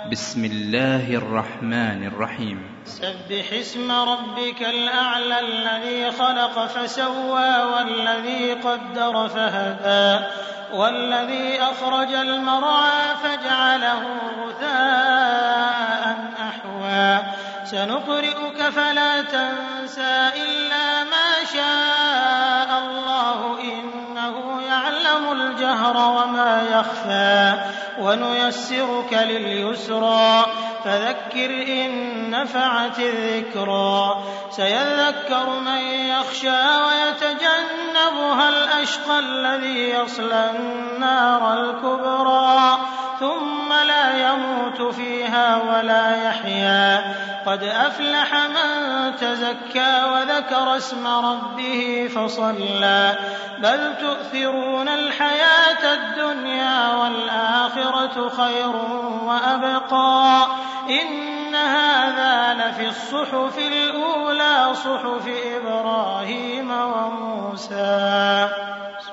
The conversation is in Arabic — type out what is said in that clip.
بسم الله الرحمن الرحيم. سبح اسم ربك الأعلى الذي خلق فسوى والذي قدر فهدى والذي أخرج المرعى فجعله غثاء أحوى سنقرئك فلا تنسى إلا ما شاء الله إنه يعلم الجهر وما يخفى ونيسرك لليسرى فذكر إن نفعت الذكرى سيذكر من يخشى ويتجنبها الأشقى الذي يصلى النار الكبرى ثم لا يموت فيها ولا يحيا قد أفلح من تزكى وذكر اسم ربه فصلى بل تؤثرون الحياة الدنيا والآخرة خير وأبقى إن هذا لفي الصحف الأولى صحف إبراهيم وموسى.